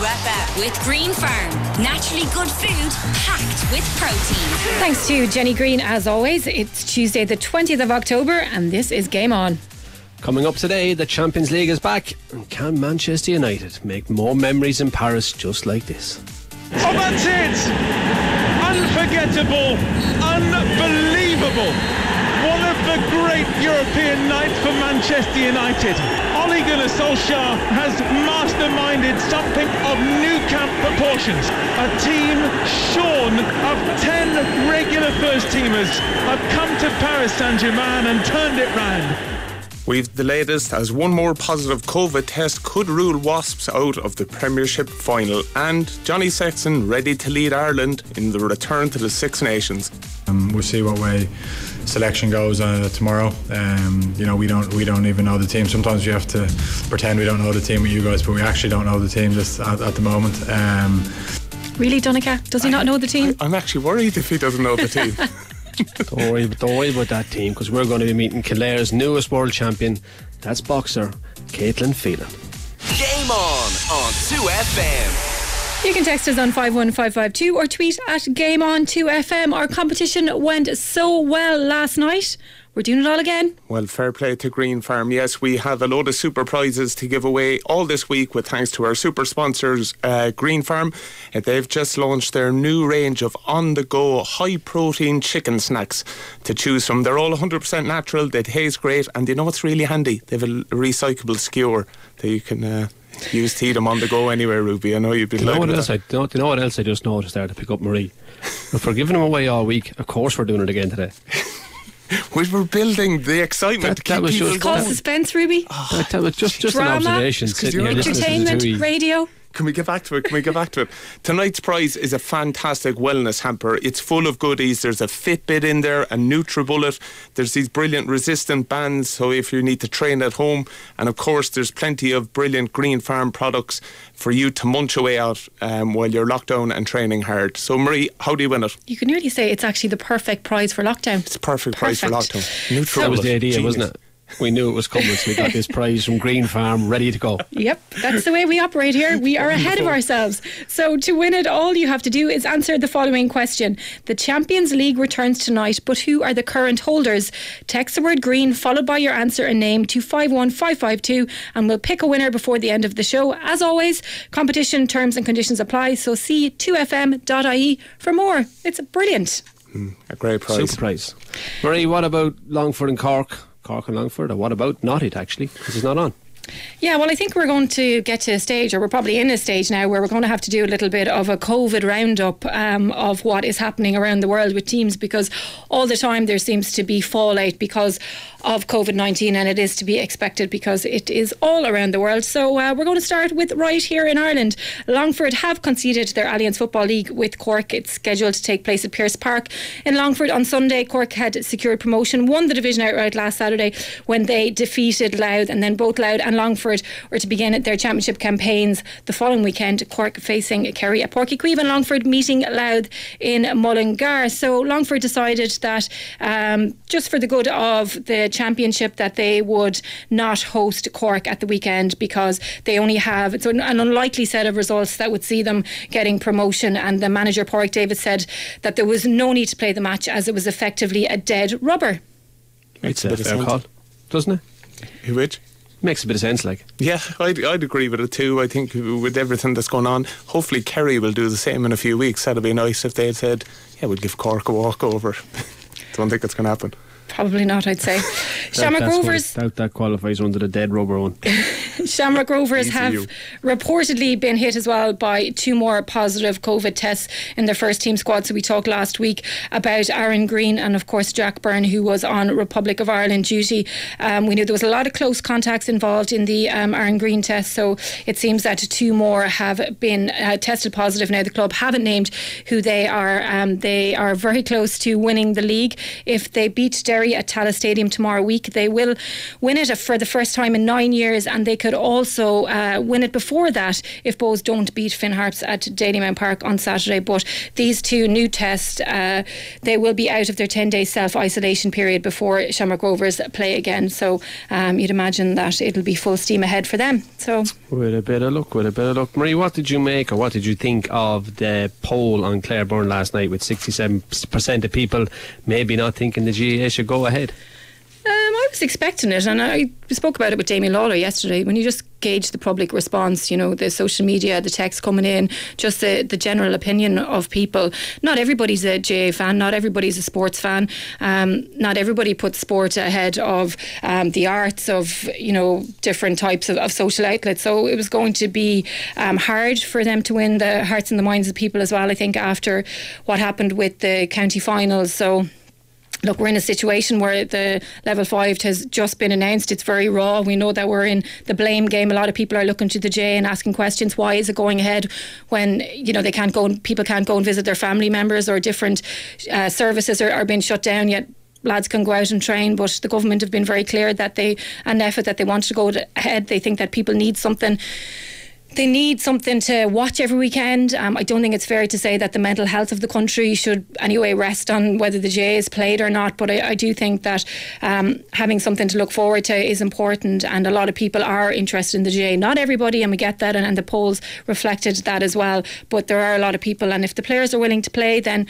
2FM with Green Farm. Naturally good food packed with protein. Thanks to Jenny Green as always. It's Tuesday the 20th of October and this is Game On. Coming up today, the Champions League is back. And can Manchester United make more memories in Paris just like this? Oh, that's it! Unforgettable, unbelievable. One of the great European nights for Manchester United. Ole Gunnar Solskjaer has masterminded something of Nou Camp proportions. A team shorn of 10 regular first-teamers have come to Paris Saint-Germain and turned it round. We've the latest as one more positive COVID test could rule Wasps out of the Premiership final, and Johnny Sexton ready to lead Ireland in the return to the Six Nations. We'll see what way selection goes tomorrow. We don't even know the team. Sometimes you have to pretend we don't know the team with you guys, but we actually don't know the team just at the moment. Really, Donncha? Does he not know the team? I'm actually worried if he doesn't know the team. Don't worry about that team, because we're going to be meeting Killare's newest world champion. That's boxer Caitlin Phelan. Game on 2FM. You can text us on 51552 or tweet at GameOn2FM. Our competition went so well last night. We're doing it all again. Well, fair play to Green Farm. Yes, we have a load of super prizes to give away all this week with thanks to our super sponsors, Green Farm. They've just launched their new range of on-the-go high-protein chicken snacks to choose from. They're all 100% natural, they taste great, and you know what's really handy? They have a recyclable skewer that you can use to eat them on the go anywhere, Ruby. I know you've been you know what else I just noticed there to pick up Marie? If we're giving them away all week, of course we're doing it again today. We were building the excitement to keep people going. Cause suspense, Ruby. That was just drama, an observation. Entertainment, radio. Can we get back to it? Tonight's prize is a fantastic wellness hamper. It's full of goodies. There's a Fitbit in there, a NutriBullet. There's these brilliant resistant bands, so if you need to train at home. And of course, there's plenty of brilliant Green Farm products for you to munch away out while you're locked down and training hard. So Marie, how do you win it? You can nearly say it's actually the perfect prize for lockdown. It's a perfect prize for lockdown. NutriBullet. That was the idea, Genius. wasn't it? We knew it was coming, so we got this prize from Green Farm ready to go. Yep, that's the way we operate here. We are ahead of ourselves. So to win it, all you have to do is answer the following question. The Champions League returns tonight, but who are the current holders? Text the word green followed by your answer and name to 51552 and we'll pick a winner before the end of the show. As always, competition terms and conditions apply, so see 2fm.ie for more. It's brilliant. A great prize. Super prize. Marie, what about Longford and Cork? Cork and Longford, or what about not it actually, because it's not on? Yeah, well, I think we're going to get to a stage, or we're probably in a stage now, where we're going to have to do a little bit of a COVID roundup of what is happening around the world with teams, because all the time there seems to be fallout because of COVID-19, and it is to be expected because it is all around the world. So we're going to start with right here in Ireland. Longford have conceded their Alliance Football League with Cork. It's scheduled to take place at Pearse Park in Longford on Sunday. Cork had secured promotion, won the division outright last Saturday when they defeated Louth, and then both Louth and Longford are to begin their championship campaigns the following weekend. Cork facing Kerry at Porky Queeve and Longford meeting Louth in Mullingar. So Longford decided that just for the good of the championship that they would not host Cork at the weekend, because they only have, it's an unlikely set of results that would see them getting promotion, and the manager Pádraig David said that there was no need to play the match as it was effectively a dead rubber. It's a fair call, doesn't it? Which? Makes a bit of sense, like. Yeah, I'd agree with it too. I think with everything that's going on, hopefully Kerry will do the same in a few weeks. That'd be nice if they had said, yeah, we'll give Cork a walkover. Don't think it's going to happen. Probably not, I'd say. Shamrock Rovers. That qualifies under the dead rubber one. Shamrock Rovers have reportedly been hit as well by 2 more positive COVID tests in their first team squad. So we talked last week about Aaron Green and of course Jack Byrne, who was on Republic of Ireland duty. We knew there was a lot of close contacts involved in the Aaron Green test, so it seems that 2 more have been tested positive. Now the club haven't named who they are. They are very close to winning the league. If they beat Derry at Tallaght Stadium tomorrow week, they will win it for the first time in 9 years, and they could also win it before that if Bohs don't beat Finn Harps at Dalymount Park on Saturday. But these two new tests, they will be out of their 10-day self-isolation period before Shamrock Rovers play again. So you'd imagine that it'll be full steam ahead for them. So with a bit of luck. Marie, what did you make or what did you think of the poll on Clareburn last night with 67% of people maybe not thinking the GAA should go ahead? I was expecting it, and I spoke about it with Damien Lawler yesterday. When you just gauge the public response, you know, the social media, the text coming in, just the general opinion of people. Not everybody's a GAA fan, not everybody's a sports fan, not everybody puts sport ahead of the arts, of, you know, different types of social outlets. So it was going to be hard for them to win the hearts and the minds of people as well, I think, after what happened with the county finals. So look, we're in a situation where the level 5 has just been announced. It's very raw. We know that we're in the blame game. A lot of people are looking to the GAA and asking questions. Why is it going ahead when, you know, they can't go and people can't go and visit their family members, or different services are being shut down, yet lads can go out and train. But the government have been very clear that they want to go ahead. They think that people need something. They need something to watch every weekend. I don't think it's fair to say that the mental health of the country should anyway rest on whether the GAA is played or not, but I do think that having something to look forward to is important, and a lot of people are interested in the GAA. Not everybody, and we get that, and the polls reflected that as well, but there are a lot of people, and if the players are willing to play, then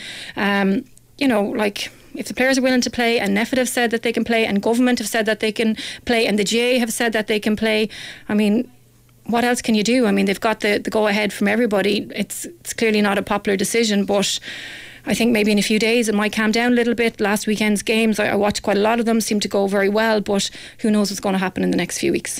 you know, like, if the players are willing to play, and NEFIT have said that they can play, and government have said that they can play, and the GAA have said that they can play, I mean, what else can you do? I mean, they've got the go-ahead from everybody. It's clearly not a popular decision, but I think maybe in a few days it might calm down a little bit. Last weekend's games, I watched quite a lot of them, seemed to go very well, but who knows what's going to happen in the next few weeks.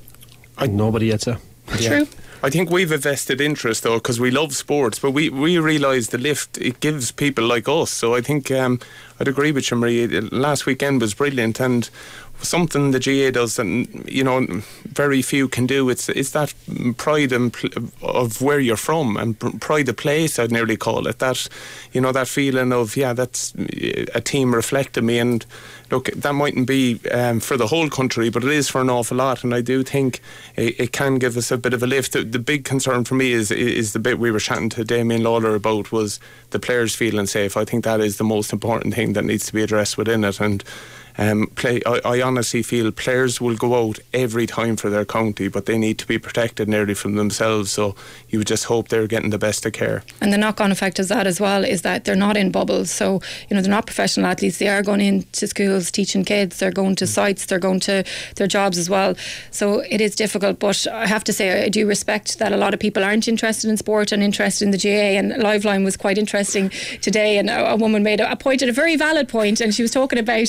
Nobody yet, sir. True. I think we've a vested interest, though, because we love sports, but we realise the lift it gives people like us. So I think I'd agree with you, Marie. Last weekend was brilliant, and something the GAA does that, you know, very few can do. It's that pride of where you're from, and pride of place, I'd nearly call it. That, you know, that feeling of, yeah, that's a team reflecting me. And look, that mightn't be for the whole country, but it is for an awful lot, and I do think it can give us a bit of a lift. The big concern for me is the bit we were chatting to Damien Lawler about, was the players feeling safe. I think that is the most important thing that needs to be addressed within it. And I honestly feel players will go out every time for their county, but they need to be protected nearly from themselves. So you would just hope they're getting the best of care. And the knock-on effect of that as well is that they're not in bubbles. So, you know, they're not professional athletes. They are going into schools teaching kids. They're going to sites. They're going to their jobs as well. So it is difficult. But I have to say, I do respect that a lot of people aren't interested in sport and interested in the GAA. And Liveline was quite interesting today. And a woman made a point, a very valid point, and she was talking about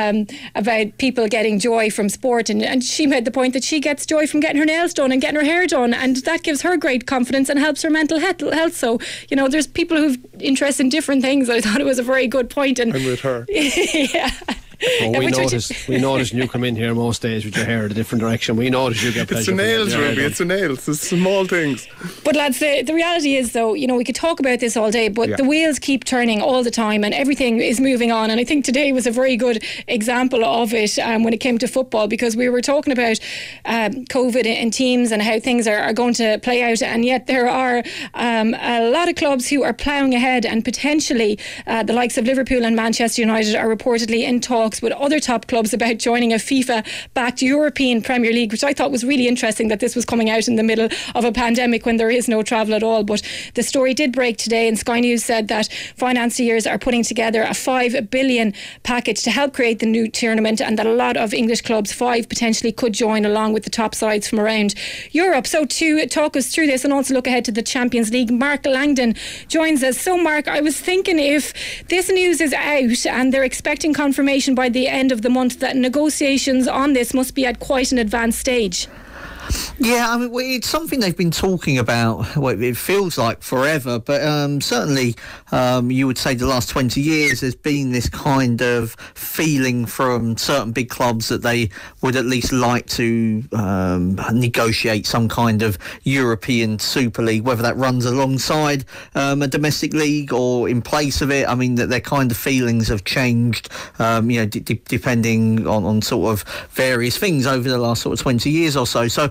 people getting joy from sport, and she made the point that she gets joy from getting her nails done and getting her hair done, and that gives her great confidence and helps her mental health. So, you know, there's people who've interest in different things. I thought it was a very good point. And I'm with her. Yeah. Oh, we notice when you come in here most days with your hair in a different direction. We notice you get pleasure. It's the nails, Ruby. It's the nails. It's small things. But lads, the reality is, though, you know, we could talk about this all day, but the wheels keep turning all the time, and everything is moving on. And I think today was a very good example of it when it came to football, because we were talking about COVID in teams and how things are going to play out, and yet there are a lot of clubs who are ploughing ahead, and potentially the likes of Liverpool and Manchester United are reportedly in talks with other top clubs about joining a FIFA-backed European Premier League, which I thought was really interesting that this was coming out in the middle of a pandemic when there is no travel at all. But the story did break today, and Sky News said that financiers are putting together a $5 billion package to help create the new tournament, and that a lot of English clubs, 5 potentially, could join along with the top sides from around Europe. So to talk us through this and also look ahead to the Champions League, Mark Langdon joins us. So Mark, I was thinking, if this news is out and they're expecting confirmation by the end of the month, that negotiations on this must be at quite an advanced stage. Yeah, I mean, it's something they've been talking about, well, it feels like forever, but certainly you would say the last 20 years there's been this kind of feeling from certain big clubs that they would at least like to negotiate some kind of European Super League, whether that runs alongside a domestic league or in place of it. I mean, that their kind of feelings have changed, you know, depending on sort of various things over the last sort of 20 years or so. So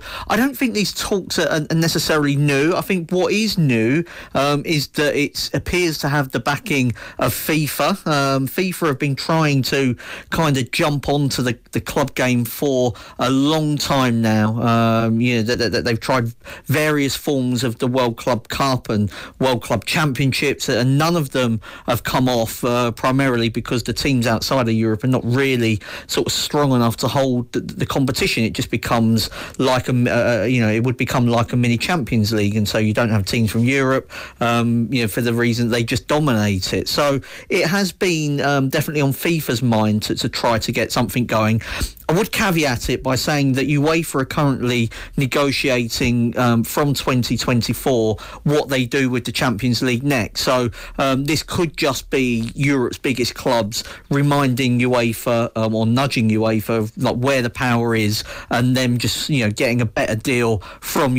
I don't think these talks are necessarily new. I think what is new is that it appears to have the backing of FIFA. FIFA have been trying to kind of jump onto the club game for a long time now. They've tried various forms of the World Club Cup and World Club Championships, and none of them have come off, primarily because the teams outside of Europe are not really sort of strong enough to hold the competition. It just becomes like it would become like a mini Champions League, and so you don't have teams from Europe, for the reason they just dominate it. So it has been definitely on FIFA's mind to try to get something going. I would caveat it by saying that UEFA are currently negotiating from 2024 what they do with the Champions League next. So this could just be Europe's biggest clubs reminding UEFA or nudging UEFA of like where the power is, and them just getting a better deal from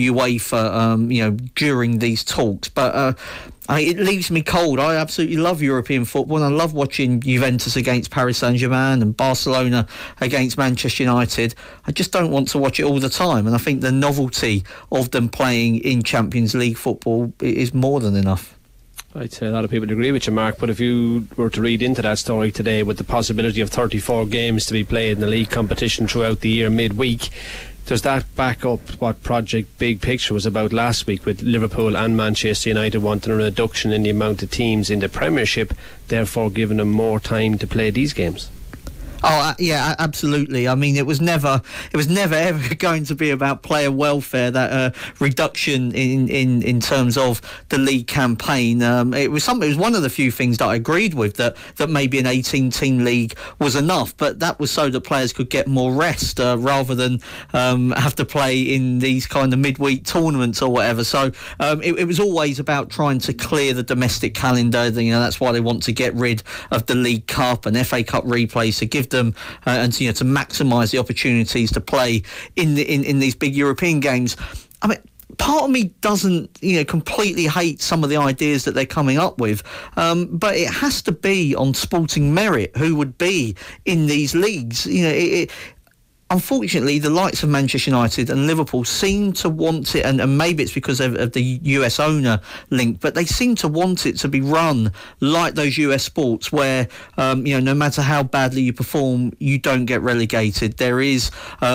UEFA during these talks. But it leaves me cold. I absolutely love European football, and I love watching Juventus against Paris Saint-Germain and Barcelona against Manchester United. I just don't want to watch it all the time, and I think the novelty of them playing in Champions League football is more than enough. I'd say a lot of people agree with you, Mark, but if you were to read into that story today with the possibility of 34 games to be played in the league competition throughout the year midweek, does that back up what Project Big Picture was about last week, with Liverpool and Manchester United wanting a reduction in the amount of teams in the Premiership, therefore giving them more time to play these games? Oh, yeah, absolutely. I mean, it was never ever going to be about player welfare, that reduction in terms of the league campaign. It was one of the few things that I agreed with, that maybe an 18-team league was enough, but that was so that players could get more rest rather than have to play in these kind of midweek tournaments or whatever. So it was always about trying to clear the domestic calendar. That's why they want to get rid of the League Cup and FA Cup replays, to give them and to maximise the opportunities to play in these big European games. I mean, part of me doesn't completely hate some of the ideas that they're coming up with, but it has to be on sporting merit who would be in these leagues. Unfortunately, the likes of Manchester United and Liverpool seem to want it, and maybe it's because of the US owner link, but they seem to want it to be run like those US sports where, no matter how badly you perform, you don't get relegated. There is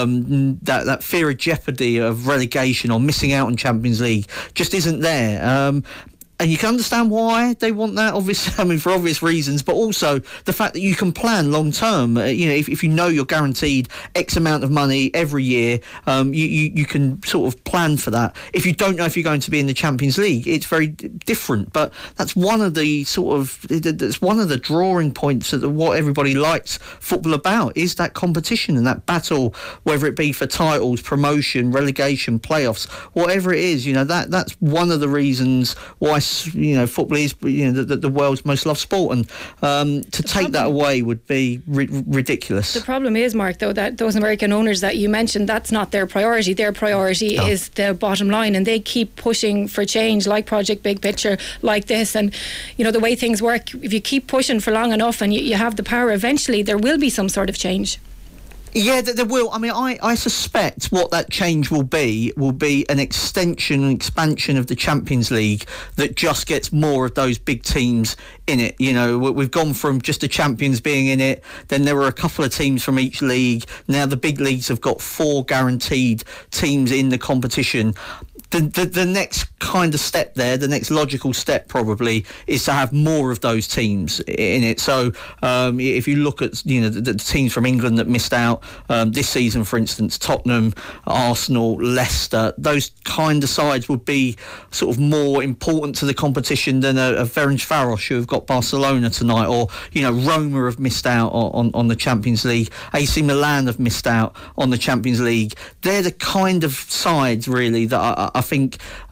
that fear of jeopardy of relegation or missing out on Champions League just isn't there. And you can understand why they want that, obviously, I mean, for obvious reasons, but also the fact that you can plan long term. If you know you're guaranteed X amount of money every year, you can sort of plan for that. If you don't know if you're going to be in the Champions League, it's very different. But that's one of the that's one of the drawing points of what everybody likes football about, is that competition and that battle, whether it be for titles, promotion, relegation, playoffs, whatever it is. That's one of the reasons why football is the world's most loved sport, and to take that away would be ridiculous. The problem is, Mark, though, that those American owners that you mentioned, that's not their priority. Their priority is the bottom line, and they keep pushing for change, like Project Big Picture, like this. And the way things work, if you keep pushing for long enough and you have the power, eventually there will be some sort of change. Yeah, there will. I mean, I suspect what that change will be an extension and expansion of the Champions League that just gets more of those big teams in it. We've gone from just the champions being in it, then there were a couple of teams from each league. Now the big leagues have got 4 guaranteed teams in the competition. The next kind of step there, the next logical step probably, is to have more of those teams in it. So if you look at the teams from England that missed out this season, for instance, Tottenham, Arsenal, Leicester, those kind of sides would be sort of more important to the competition than a Ferencváros who have got Barcelona tonight, or Roma have missed out on the Champions League, AC Milan have missed out on the Champions League. They're the kind of sides really that I think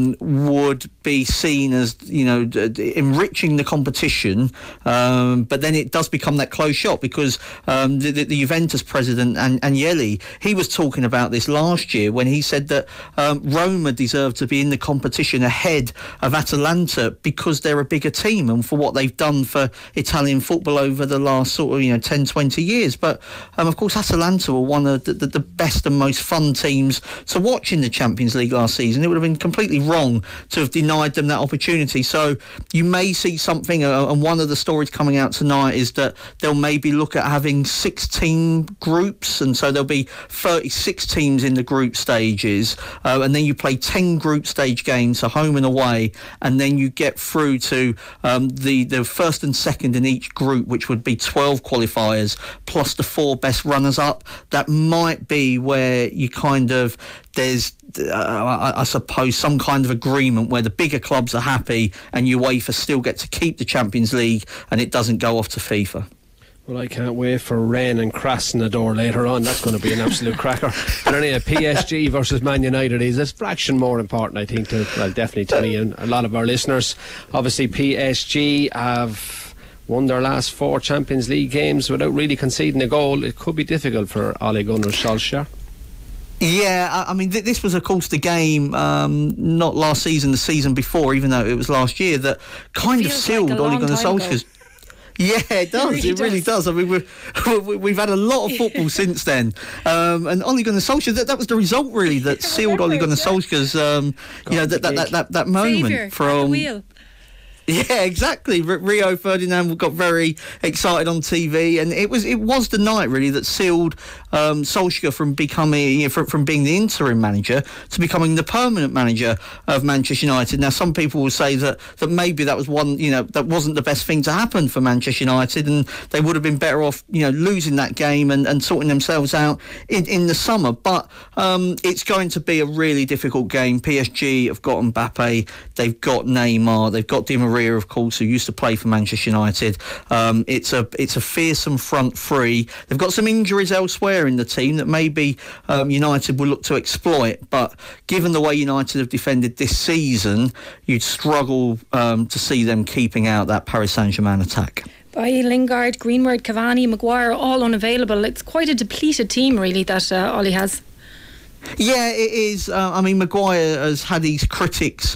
would be seen as, enriching the competition, but then it does become that close shot because the Juventus president, Agnelli, he was talking about this last year when he said that Roma deserved to be in the competition ahead of Atalanta because they're a bigger team and for what they've done for Italian football over the last sort of 10, 20 years. But of course Atalanta were one of the best and most fun teams to watch in the Champions League last season. It would have been completely wrong to have denied them that opportunity. So you may see something, and one of the stories coming out tonight is that they'll maybe look at having 16 groups, and so there'll be 36 teams in the group stages, and then you play 10 group stage games, so home and away, and then you get through to the first and second in each group, which would be 12 qualifiers plus the 4 best runners-up. That might be where you there's I suppose some kind of agreement where the bigger clubs are happy and UEFA still get to keep the Champions League and it doesn't go off to FIFA. Well, I can't wait for Rennes and Krasnodar later on. That's going to be an absolute cracker. But anyway, PSG versus Man United is a fraction more important, I think, definitely to me and a lot of our listeners. Obviously, PSG have won their last 4 Champions League games without really conceding a goal. It could be difficult for Ole Gunnar Solskjaer. Yeah, I mean, this was, of course, the game, not last season, the season before, even though it was last year, that kind of sealed Ole Gunnar Solskjaer's. Yeah, it does. It really does. I mean, we've had a lot of football since then, and Ole Gunnar Solskjaer. That was the result, really, that sealed Ole Gunnar Solskjaer's. That moment Saviour, from. the wheel. Yeah, exactly. Rio Ferdinand got very excited on TV, and it was the night really that sealed Solskjaer from becoming from being the interim manager to becoming the permanent manager of Manchester United. Now, some people will say that maybe that was that wasn't the best thing to happen for Manchester United, and they would have been better off losing that game and sorting themselves out in the summer. But it's going to be a really difficult game. PSG have got Mbappe, they've got Neymar, they've got Di Maria, of course, who used to play for Manchester United. It's a fearsome front three. They've got some injuries elsewhere in the team that maybe United will look to exploit, but given the way United have defended this season, you'd struggle to see them keeping out that Paris Saint-Germain attack. Bailly, Lingard, Greenwood, Cavani, Maguire, all unavailable. It's quite a depleted team, really, that Ole has. Yeah, it is. I mean, Maguire has had his critics,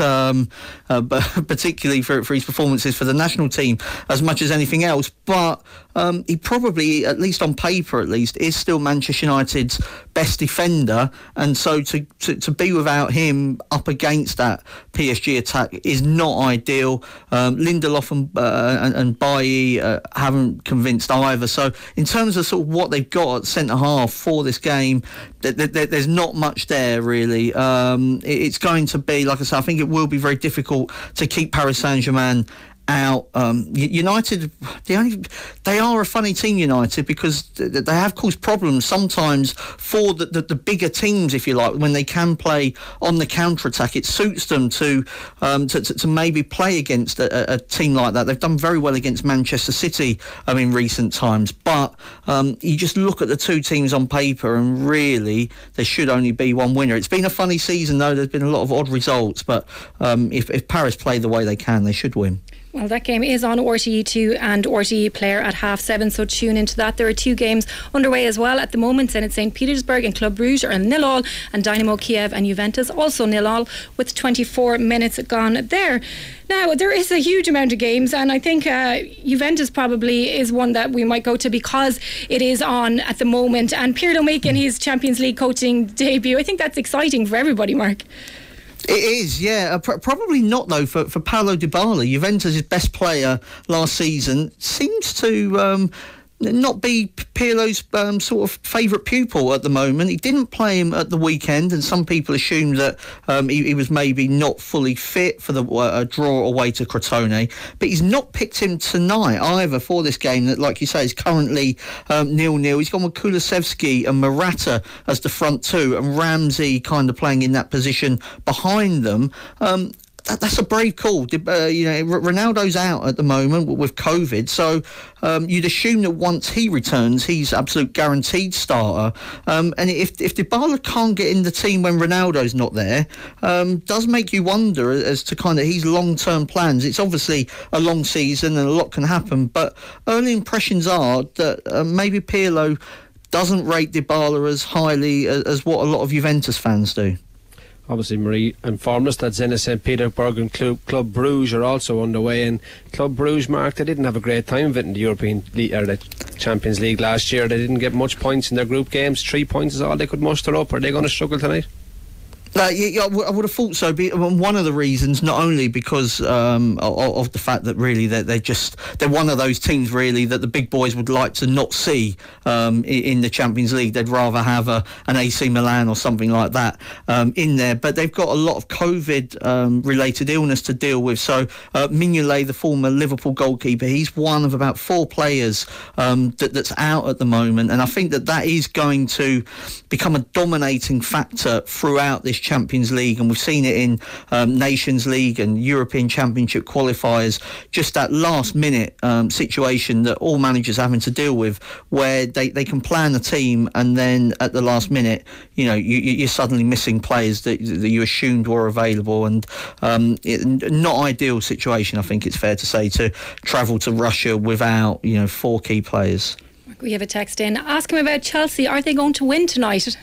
particularly for his performances for the national team, as much as anything else. But he probably, at least on paper at least, is still Manchester United's best defender. And so to be without him up against that PSG attack is not ideal. Lindelof and Bailly haven't convinced either. So in terms of sort of what they've got at centre-half for this game, there's not much there really. It's going to be, like I said, I think it will be very difficult to keep Paris Saint-Germain out. United, they are a funny team, United, because they have caused problems sometimes for the bigger teams, if you like, when they can play on the counter-attack. It suits them to maybe play against a team like that. They've done very well against Manchester City in recent times, but you just look at the two teams on paper and really there should only be one winner. It's been a funny season though. There's been a lot of odd results, but if Paris play the way they can, they should win. Well, that game is on RTE2 and RTE Player at 7:30, so tune into that. There are 2 games underway as well at the moment. Zenit St. Petersburg and Club Brugge are 0-0, and Dynamo Kiev and Juventus also 0-0 with 24 minutes gone there. Now, there is a huge amount of games, and I think Juventus probably is one that we might go to because it is on at the moment. And Pirlo making his Champions League coaching debut, I think that's exciting for everybody, Mark. It is, yeah. Probably not, though, for Paulo Dybala. Juventus' best player last season seems to not be Pirlo's sort of favourite pupil at the moment. He didn't play him at the weekend, and some people assumed that he was maybe not fully fit for the draw away to Crotone. But he's not picked him tonight either for this game that, like you say, is currently 0-0. He's gone with Kulusevski and Morata as the front two, and Ramsey kind of playing in that position behind them. that's a brave call. Ronaldo's out at the moment with COVID, so you'd assume that once he returns, he's absolute guaranteed starter. And if Dybala can't get in the team when Ronaldo's not there, does make you wonder as to kind of his long-term plans. It's obviously a long season and a lot can happen, but early impressions are that maybe Pirlo doesn't rate Dybala as highly as what a lot of Juventus fans do. Obviously, Marie informed us that Zenit St. Petersburg and Club Brugge are also underway. And Club Brugge, Mark, they didn't have a great time of it in the European League, or the Champions League last year. They didn't get much points in their group games. 3 points is all they could muster up. Are they going to struggle tonight? I would have thought so. One of the reasons, not only because of the fact that really they're one of those teams really that the big boys would like to not see in the Champions League. They'd rather have an AC Milan or something like that in there. But they've got a lot of COVID related illness to deal with. So Mignolet, the former Liverpool goalkeeper, he's one of about 4 players that's out at the moment, and I think that is going to become a dominating factor throughout this Champions League, and we've seen it in Nations League and European Championship qualifiers, just that last minute situation that all managers are having to deal with, where they can plan a team and then at the last minute you're suddenly missing players that you assumed were available, and not ideal situation, I think it's fair to say, to travel to Russia without 4 key players. We have a text in. Ask him about Chelsea. Are they going to win tonight?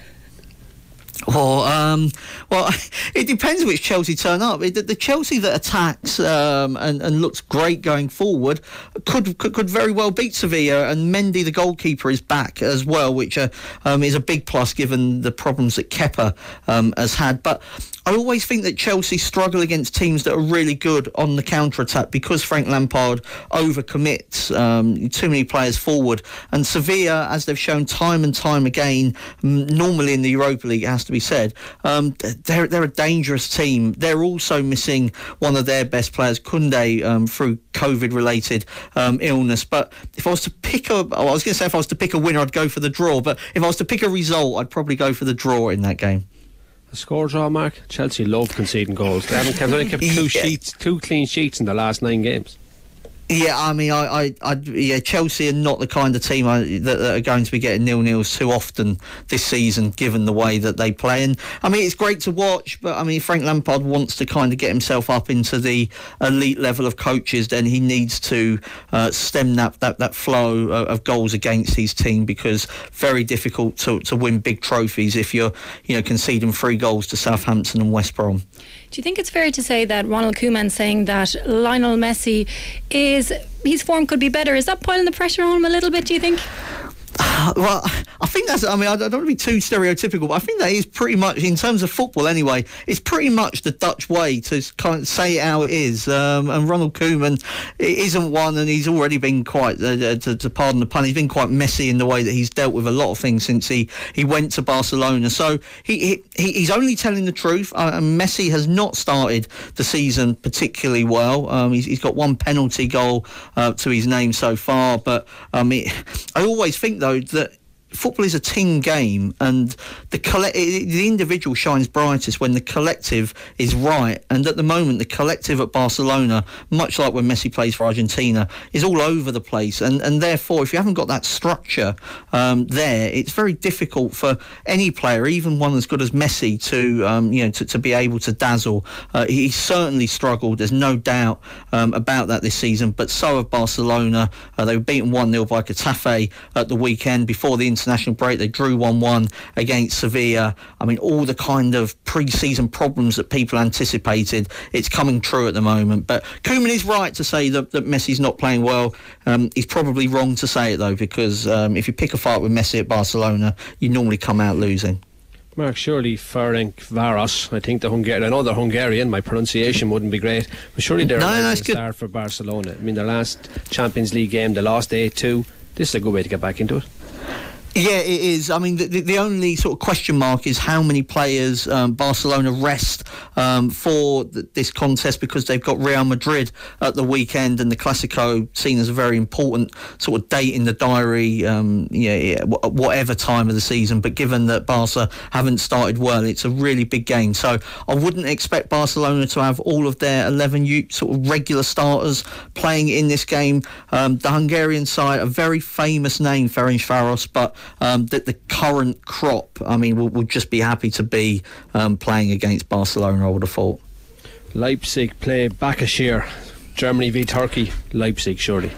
Well, it depends which Chelsea turn up. The Chelsea that attacks and looks great going forward could very well beat Sevilla, and Mendy, the goalkeeper, is back as well, which is a big plus given the problems that Kepa has had. But I always think that Chelsea struggle against teams that are really good on the counter-attack because Frank Lampard overcommits too many players forward. And Sevilla, as they've shown time and time again, normally in the Europa League, it has to be said, they're a dangerous team. They're also missing one of their best players, Koundé, through COVID-related illness. But if I was to pick if I was to pick a winner, I'd go for the draw. But if I was to pick a result, I'd probably go for the draw in that game. A score draw, Mark? Chelsea love conceding goals. They haven't only kept 2 clean sheets in the last 9 games. Yeah, I mean, Chelsea are not the kind of team that are going to be getting 0-0s too often this season, given the way that they play. And I mean, it's great to watch, but I mean, Frank Lampard wants to kind of get himself up into the elite level of coaches. Then he needs to stem that flow of goals against his team, because very difficult to win big trophies if you're conceding 3 goals to Southampton and West Brom. Do you think it's fair to say that Ronald Koeman saying that Lionel Messi his form could be better, is that piling the pressure on him a little bit, do you think? Well, I think I don't want to be too stereotypical, but I think that is pretty much, in terms of football anyway, it's pretty much the Dutch way to kind of say it how it is. And Ronald Koeman isn't one, and he's already been quite, to pardon the pun, he's been quite messy in the way that he's dealt with a lot of things since he went to Barcelona. So he's only telling the truth. Messi has not started the season particularly well. He's got 1 penalty goal to his name so far, but I always think though that football is a team game, and the individual shines brightest when the collective is right. And at the moment, the collective at Barcelona, much like when Messi plays for Argentina, is all over the place. And therefore, if you haven't got that structure there, it's very difficult for any player, even one as good as Messi, to be able to dazzle. He's certainly struggled. There's no doubt about that this season. But so have Barcelona. They were beaten 1-0 by Getafe at the weekend. Before the international break, they drew 1-1 against Sevilla. I mean, all the kind of pre-season problems that people anticipated, it's coming true at the moment. But Koeman is right to say that Messi's not playing well. He's probably wrong to say it though, because if you pick a fight with Messi at Barcelona, you normally come out losing. Mark, surely Ferencváros, I think I know they're Hungarian, my pronunciation wouldn't be great, but surely they're a star for Barcelona. I mean, their last Champions League game, they lost 8-2. This is a good way to get back into it. Yeah, it is. I mean, the only sort of question mark is how many players Barcelona rest for this contest, because they've got Real Madrid at the weekend, and the Clásico seen as a very important sort of date in the diary, whatever time of the season. But given that Barca haven't started well, it's a really big game. So I wouldn't expect Barcelona to have all of their 11 sort of regular starters playing in this game. The Hungarian side, a very famous name, Ferencváros, but that the current crop, I mean, will just be happy to be playing against Barcelona, I would have thought. Leipzig play Başakşehir. Germany v Turkey. Leipzig, surely.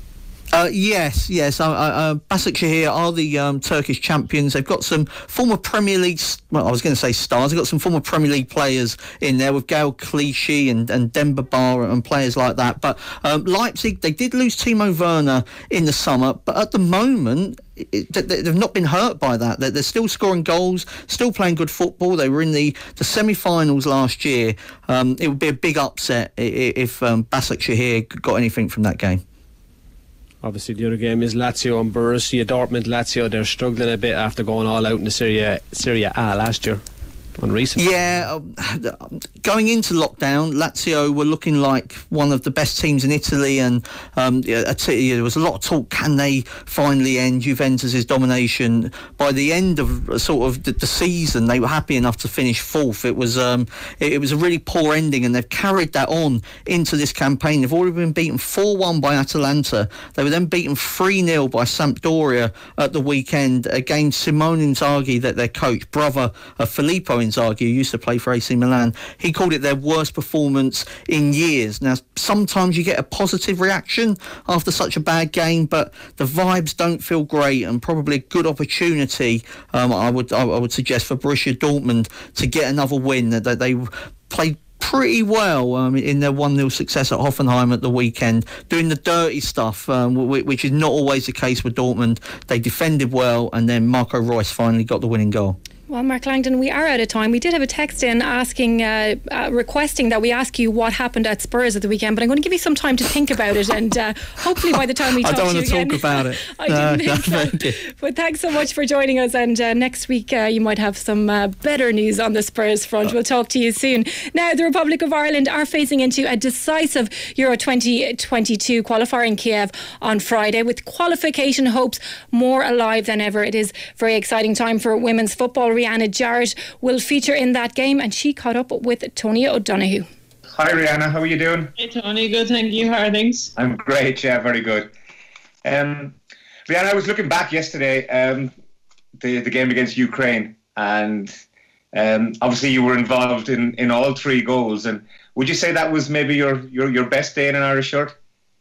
Yes. Başakşehir are the Turkish champions. They've got some former Premier League, well, I was going to say stars. They've got some former Premier League players in there with Gael Clichy and Demba Ba and players like that. But Leipzig, they did lose Timo Werner in the summer, but at the moment, they've not been hurt by that. They're still scoring goals, still playing good football. They were in the semi-finals last year. It would be a big upset if Başakşehir got anything from that game. Obviously, the other game is Lazio and Borussia Dortmund. Lazio, they're struggling a bit after going all out in the Serie A last year. Yeah, going into lockdown, Lazio were looking like one of the best teams in Italy, and there was a lot of talk, can they finally end Juventus' domination? By the end of sort of the season, they were happy enough to finish fourth. It was a really poor ending, and they've carried that on into this campaign. They've already been beaten 4-1 by Atalanta. They were then beaten 3-0 by Sampdoria at the weekend against Simone Inzaghi, their coach, brother of Filippo Inzaghi, who used to play for AC Milan. He called it their worst performance in years. Now, sometimes you get a positive reaction after such a bad game, but the vibes don't feel great, and probably a good opportunity, I would suggest, for Borussia Dortmund to get another win. That they played pretty well in their 1-0 success at Hoffenheim at the weekend, doing the dirty stuff, which is not always the case with Dortmund. They defended well, and then Marco Reus finally got the winning goal. Well, Mark Langdon, we are out of time. We did have a text in asking, requesting that we ask you what happened at Spurs at the weekend, but I'm going to give you some time to think about it, and hopefully by the time we talk to you again... I don't want to talk about it. I didn't think so. But thanks so much for joining us, and next week you might have some better news on the Spurs front. We'll talk to you soon. Now, the Republic of Ireland are facing into a decisive Euro 2022 qualifier in Kiev on Friday, with qualification hopes more alive than ever. It is a very exciting time for women's football. Rihanna Jarrett will feature in that game, and she caught up with Tony O'Donoghue. Hi Rihanna, how are you doing? Hey Tony, good, thank you. How are things? I'm great, yeah, very good. Rihanna, I was looking back yesterday, the game against Ukraine, and obviously you were involved in all 3 goals. And would you say that was maybe your best day in an Irish shirt?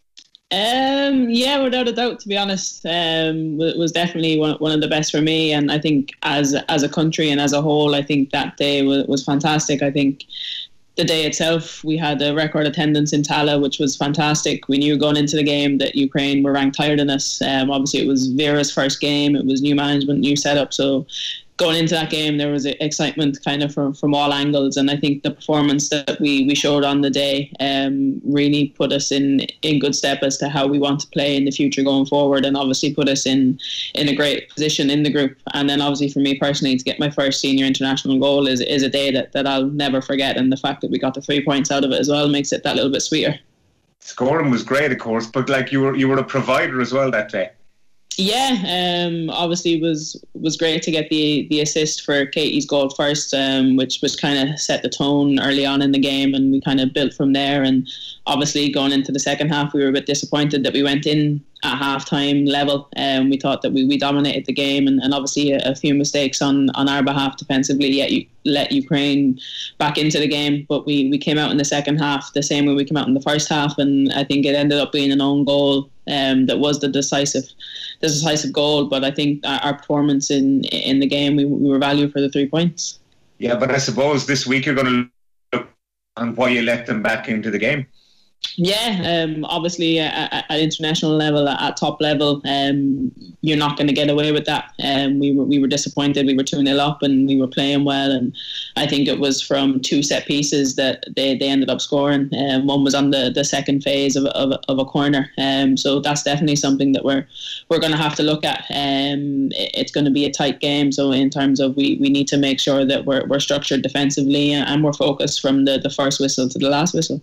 Yeah, without a doubt, to be honest. It was definitely one of the best for me, and I think as a country and as a whole, I think that day was fantastic. I think the day itself, we had a record attendance in Tala, which was fantastic. We knew going into the game that Ukraine were ranked higher than us. Obviously, it was Vera's first game. It was new management, new setup, so going into that game, there was excitement kind of from all angles, and I think the performance that we showed on the day really put us in good step as to how we want to play in the future going forward, and obviously put us in a great position in the group. And then obviously for me personally, to get my first senior international goal is a day that I'll never forget, and the fact that we got the 3 points out of it as well makes it that little bit sweeter. Scoring was great, of course, but like you were a provider as well that day. Yeah, obviously was great to get the assist for Katie's goal first, which kind of set the tone early on in the game, and we kind of built from there. And obviously going into the second half, we were a bit disappointed that we went in at half-time level. We thought that we dominated the game, and obviously a few mistakes on our behalf defensively, yet you let Ukraine back into the game. But we came out in the second half the same way we came out in the first half, and I think it ended up being an own goal that was the decisive goal. But I think our performance in the game, we were valued for the 3 points. Yeah, but I suppose this week you're going to look on why you let them back into the game. Obviously at international level, at top level, you're not going to get away with that. We were disappointed. We were 2-0 up and we were playing well, and I think it was from 2 set pieces that they ended up scoring. One was on the second phase of a corner. So that's definitely something that we're going to have to look at. It's going to be a tight game, so in terms of we need to make sure that we're structured defensively and we're focused from the first whistle to the last whistle.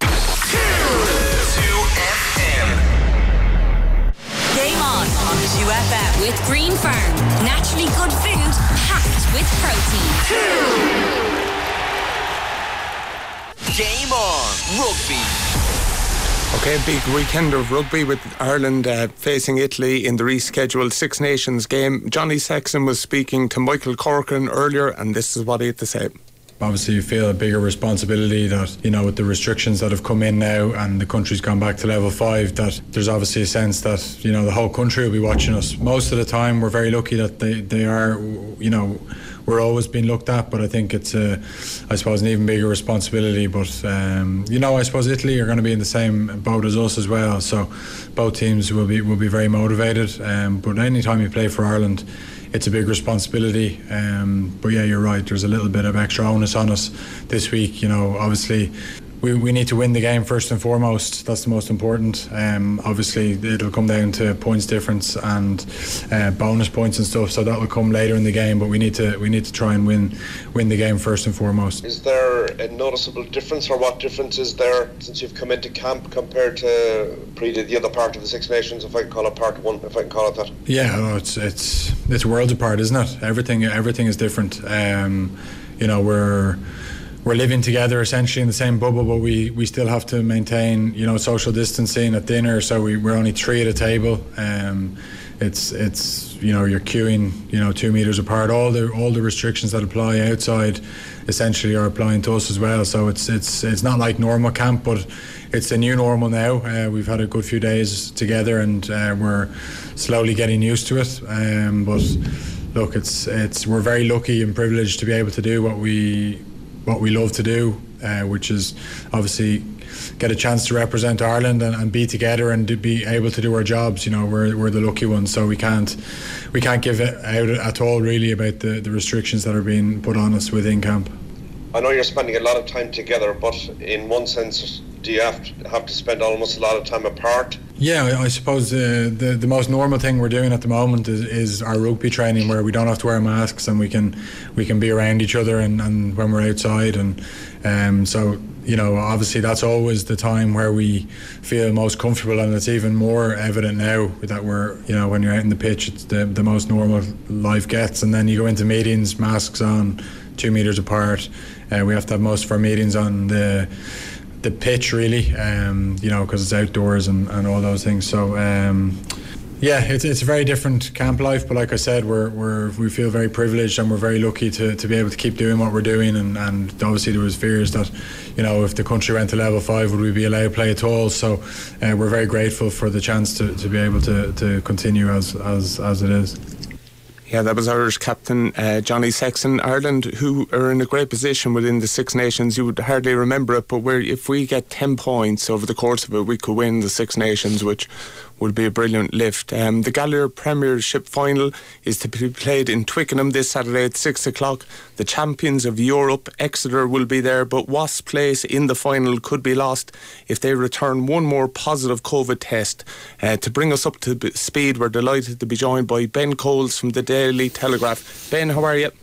2FM. Game on 2FM with Green Farm. Naturally good food packed with protein. Game on rugby. Okay, big weekend of rugby with Ireland facing Italy in the rescheduled Six Nations game. Johnny Sexton was speaking to Michael Corcoran earlier, and this is what he had to say. Obviously you feel a bigger responsibility that, you know, with the restrictions that have come in now and the country's gone back to level 5, that there's obviously a sense that, you know, the whole country will be watching us. Most of the time we're very lucky that they are, you know, we're always being looked at, but I think it's I suppose an even bigger responsibility. But you know, I suppose Italy are going to be in the same boat as us as well, so both teams will be very motivated. But any time you play for Ireland, it's a big responsibility. But yeah, you're right, there's a little bit of extra onus on us this week. You know, obviously we need to win the game first and foremost. That's the most important. Obviously it'll come down to points difference and bonus points and stuff, so that will come later in the game, but we need to try and win the game first and foremost. Is there a noticeable difference, or what difference is there since you've come into camp compared to the other part of the Six Nations, if I can call it part one, if I can call it that? Yeah, no, it's worlds apart, isn't it? Everything is different. You know, we're living together essentially in the same bubble, but we still have to maintain, you know, social distancing at dinner, so we're only 3 at a table. It's you know, you're queuing, you know, 2 meters apart. All the restrictions that apply outside essentially are applying to us as well, so it's not like normal camp, but it's the new normal now. We've had a good few days together and we're slowly getting used to it, but look, it's we're very lucky and privileged to be able to do what we love to do, which is obviously get a chance to represent Ireland and be together and to be able to do our jobs. You know, we're the lucky ones, so we can't give it out at all really about the restrictions that are being put on us within camp. I know you're spending a lot of time together, but in one sense, do you have to spend almost a lot of time apart? Yeah, I suppose the most normal thing we're doing at the moment is our rugby training, where we don't have to wear masks and we can be around each other and when we're outside, and so, you know, obviously that's always the time where we feel most comfortable, and it's even more evident now that we're, you know, when you're out in the pitch, it's the most normal life gets, and then you go into meetings, masks on, 2 meters apart. We have to have most of our meetings on the pitch really, you know, because it's outdoors and all those things. So yeah, it's a very different camp life, but like I said, we feel very privileged and we're very lucky to be able to keep doing what we're doing, and obviously there was fears that, you know, if the country went to level 5, would we be allowed to play at all? So we're very grateful for the chance to be able to continue as it is. Yeah, that was Irish captain Johnny Sexton. Ireland, who are in a great position within the Six Nations, you would hardly remember it, but if we get 10 points over the course of it, we could win the Six Nations, which would be a brilliant lift. The Gallagher Premiership final is to be played in Twickenham this Saturday at 6 o'clock. The champions of Europe, Exeter, will be there, but Wasps' place in the final could be lost if they return one more positive COVID test. To bring us up to speed, we're delighted to be joined by Ben Coles from the Daily Telegraph. Ben, how are you?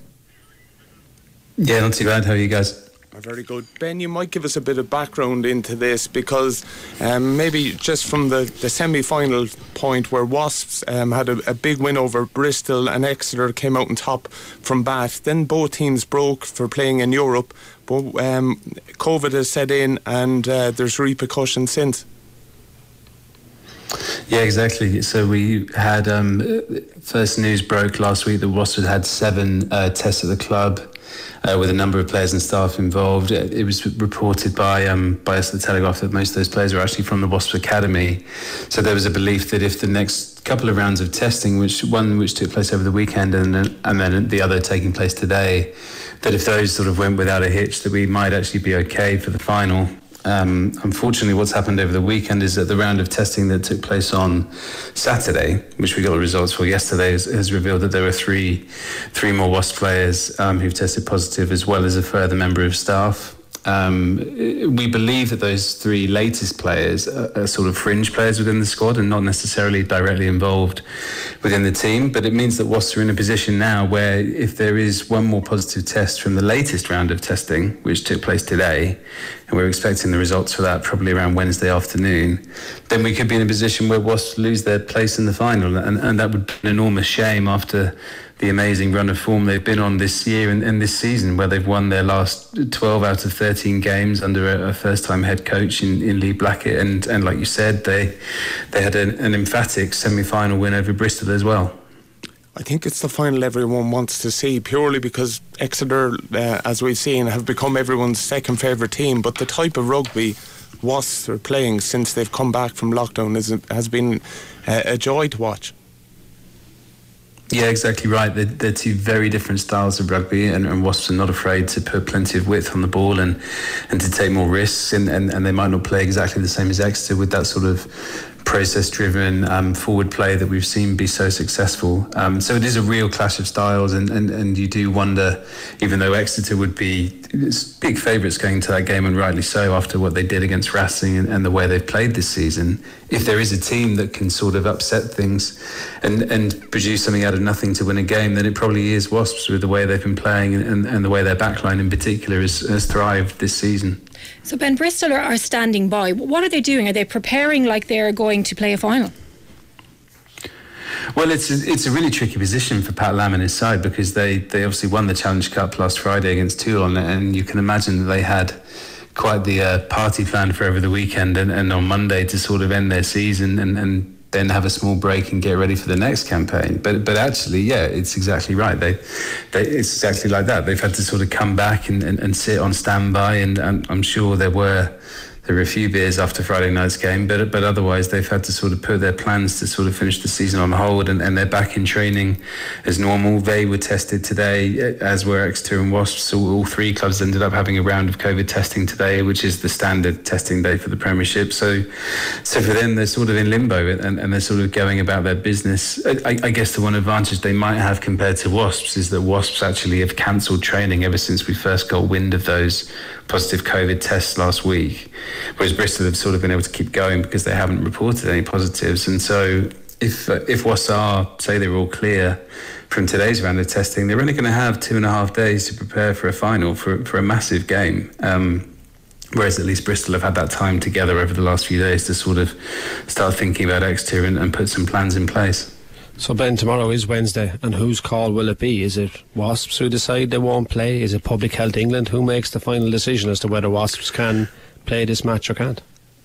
Yeah, not too bad. How are you guys? Very good. Ben, you might give us a bit of background into this, because maybe just from the semi-final point where Wasps had a big win over Bristol and Exeter came out on top from Bath. Then both teams broke for playing in Europe, but COVID has set in and there's repercussions since. Yeah, exactly. So we had first news broke last week that Wasps had 7 tests at the club, with a number of players and staff involved. It was reported by us at the Telegraph that most of those players were actually from the Wasps Academy. So there was a belief that if the next couple of rounds of testing, which took place over the weekend and then the other taking place today, that if those sort of went without a hitch, that we might actually be okay for the final. Unfortunately, what's happened over the weekend is that the round of testing that took place on Saturday, which we got the results for yesterday, has revealed that there were three more Wasps players who've tested positive, as well as a further member of staff. We believe that those three latest players are sort of fringe players within the squad and not necessarily directly involved within the team, but it means that Wasps are in a position now where if there is one more positive test from the latest round of testing, which took place today, and we're expecting the results for that probably around Wednesday afternoon, then we could be in a position where Wasps lose their place in the final, and that would be an enormous shame after the amazing run of form they've been on this year and this season, where they've won their last 12 out of 13 games under a first-time head coach in Lee Blackett, and like you said, they had an emphatic semi-final win over Bristol as well. I think it's the final everyone wants to see, purely because Exeter, as we've seen, have become everyone's second favourite team, but the type of rugby Wasps are playing since they've come back from lockdown has been a joy to watch. Yeah, exactly right. They're two very different styles of rugby, and Wasps are not afraid to put plenty of width on the ball and to take more risks, and they might not play exactly the same as Exeter with that sort of process-driven forward play that we've seen be so successful. So it is a real clash of styles, and you do wonder, even though Exeter would be big favourites going to that game, and rightly so after what they did against Racing and the way they've played this season, if there is a team that can sort of upset things and produce something out of nothing to win a game, then it probably is Wasps, with the way they've been playing and the way their backline in particular has thrived this season. So Ben, Bristol are standing by. What are they doing? Are they preparing like they're going to play a final? Well, it's a really tricky position for Pat Lam and his side, because they obviously won the Challenge Cup last Friday against Toulon, and you can imagine that they had quite the party planned for over the weekend and on Monday to sort of end their season and then have a small break and get ready for the next campaign. But actually, yeah, it's exactly right. It's exactly like that. They've had to sort of come back and sit on standby, and I'm sure there were a few beers after Friday night's game, but otherwise they've had to sort of put their plans to sort of finish the season on hold, and they're back in training as normal. They were tested today, as were Exeter and Wasps. So all three clubs ended up having a round of COVID testing today, which is the standard testing day for the Premiership. So for them, they're sort of in limbo, and they're sort of going about their business. I guess the one advantage they might have compared to Wasps is that Wasps actually have cancelled training ever since we first got wind of those positive COVID tests last week, whereas Bristol have sort of been able to keep going because they haven't reported any positives. And so if Wasps say they're all clear from today's round of testing, they're only going to have 2.5 days to prepare for a final, for a massive game. Whereas at least Bristol have had that time together over the last few days to sort of start thinking about Exeter and put some plans in place. So Ben, tomorrow is Wednesday, and whose call will it be? Is it Wasps who decide they won't play? Is it Public Health England who makes the final decision as to whether Wasps can play this match or can't?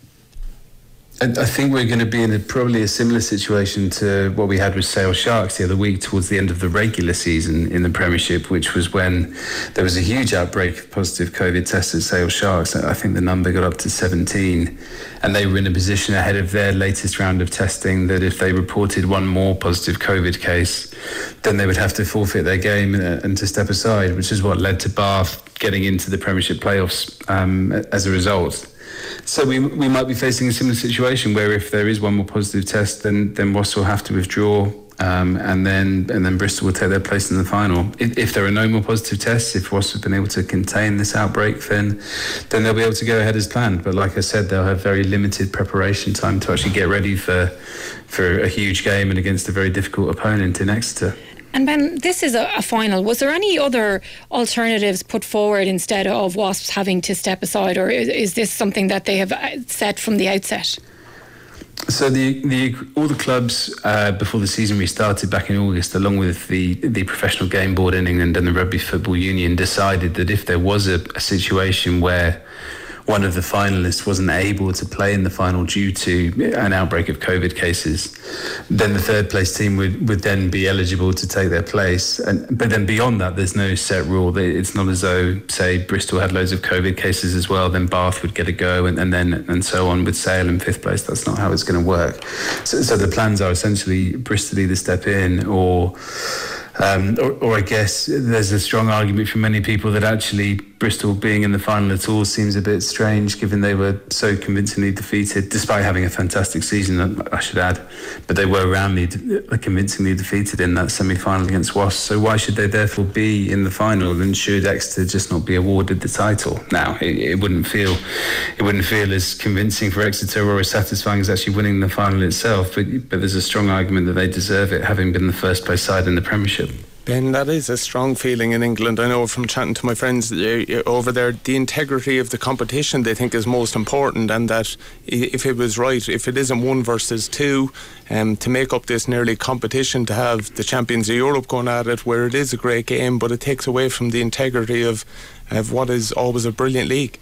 I think we're going to be in probably a similar situation to what we had with Sale Sharks the other week towards the end of the regular season in the Premiership, which was when there was a huge outbreak of positive COVID tests at Sale Sharks. I think the number got up to 17, and they were in a position ahead of their latest round of testing that if they reported one more positive COVID case, then they would have to forfeit their game and to step aside, which is what led to Bath getting into the Premiership playoffs as a result. So we might be facing a similar situation where if there is one more positive test, then Wasps will have to withdraw, and then Bristol will take their place in the final. If there are no more positive tests, if Wasps have been able to contain this outbreak, then they'll be able to go ahead as planned. But like I said, they'll have very limited preparation time to actually get ready for a huge game and against a very difficult opponent in Exeter. And Ben, this is a final. Was there any other alternatives put forward instead of Wasps having to step aside, or is this something that they have set from the outset? So all the clubs before the season restarted back in August, along with the Professional Game Board in England and the Rugby Football Union, decided that if there was a situation where one of the finalists wasn't able to play in the final due to an outbreak of COVID cases, then the third place team would then be eligible to take their place. But then beyond that, there's no set rule. It's not as though, say, Bristol had loads of COVID cases as well, then Bath would get a go, and so on with Sale in fifth place. That's not how it's going to work. So the plans are essentially Bristol either step in or I guess there's a strong argument from many people that actually Bristol being in the final at all seems a bit strange, given they were so convincingly defeated, despite having a fantastic season, I should add. But they were roundly convincingly defeated in that semi-final against Wasps. So why should they therefore be in the final? And should Exeter just not be awarded the title? Now, it wouldn't feel as convincing for Exeter or as satisfying as actually winning the final itself. But there's a strong argument that they deserve it, having been the first place side in the Premiership. Ben, that is a strong feeling in England. I know from chatting to my friends over there, the integrity of the competition they think is most important, and that if it was right, if it isn't 1 versus 2, to make up this nearly competition, to have the champions of Europe going at it, where it is a great game, but it takes away from the integrity of what is always a brilliant league.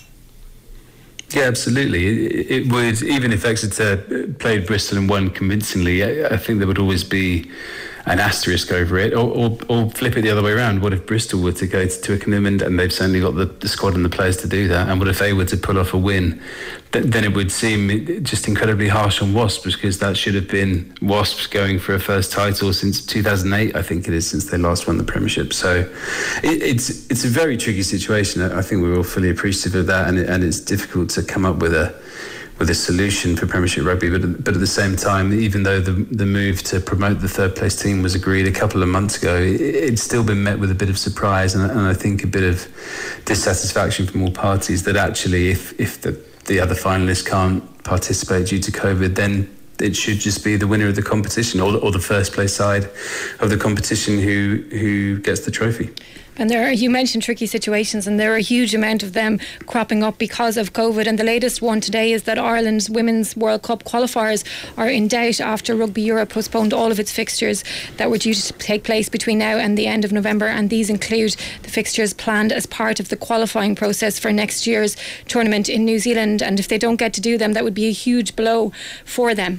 Yeah, absolutely. It would, even if Exeter played Bristol and won convincingly, I think there would always be an asterisk over it, or flip it the other way around. What if Bristol were to go to Twickenham, and they've certainly got the squad and the players to do that, and what if they were to pull off a win? Then it would seem just incredibly harsh on Wasps, because that should have been Wasps going for a first title since 2008, I think it is, since they last won the Premiership. So it's a very tricky situation. I think we're all fully appreciative of that, and it's difficult to come up with a solution for Premiership rugby, but at the same time, even though the move to promote the third place team was agreed a couple of months ago, it's still been met with a bit of surprise and I think a bit of dissatisfaction from all parties that actually if the other finalists can't participate due to COVID, then it should just be the winner of the competition or the first place side of the competition who gets the trophy. And you mentioned tricky situations, and there are a huge amount of them cropping up because of COVID. And the latest one today is that Ireland's Women's World Cup qualifiers are in doubt after Rugby Europe postponed all of its fixtures that were due to take place between now and the end of November. And these include the fixtures planned as part of the qualifying process for next year's tournament in New Zealand. And if they don't get to do them, that would be a huge blow for them.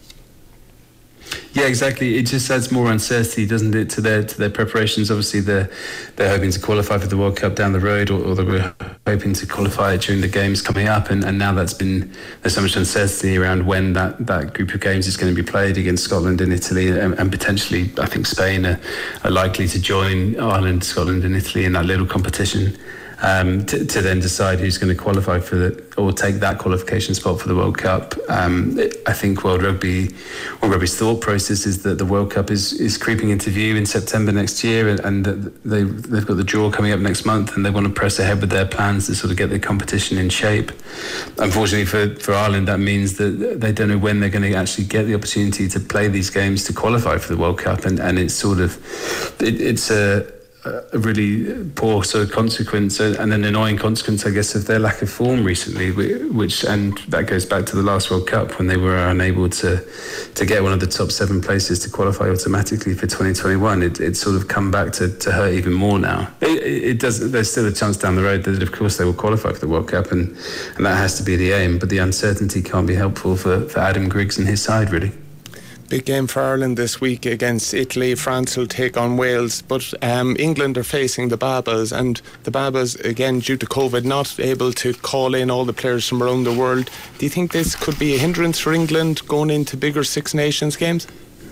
Yeah, exactly. It just adds more uncertainty, doesn't it, to their preparations. Obviously, they're hoping to qualify for the World Cup down the road, or they were hoping to qualify during the games coming up. And now there's so much uncertainty around when that group of games is going to be played against Scotland and Italy, and potentially, I think Spain are likely to join Ireland, Scotland, and Italy in that little competition. To then decide who's going to qualify or take that qualification spot for the World Cup. I think World Rugby's thought process is that the World Cup is creeping into view in September next year, and they've got the draw coming up next month, and they want to press ahead with their plans to sort of get the competition in shape. Unfortunately for Ireland, that means that they don't know when they're going to actually get the opportunity to play these games to qualify for the World Cup, and it's sort of it's a really poor sort of consequence, and an annoying consequence, I guess, of their lack of form recently, and that goes back to the last World Cup when they were unable to get one of the top 7 places to qualify automatically for 2021. It's sort of come back to hurt even more now. There's still a chance down the road that, of course, they will qualify for the World Cup, and that has to be the aim, but the uncertainty can't be helpful for Adam Griggs and his side, really. Big game for Ireland this week against Italy. France will take on Wales, but England are facing the Babas, and the Babas, again, due to COVID, not able to call in all the players from around the world. Do you think this could be a hindrance for England going into bigger Six Nations games?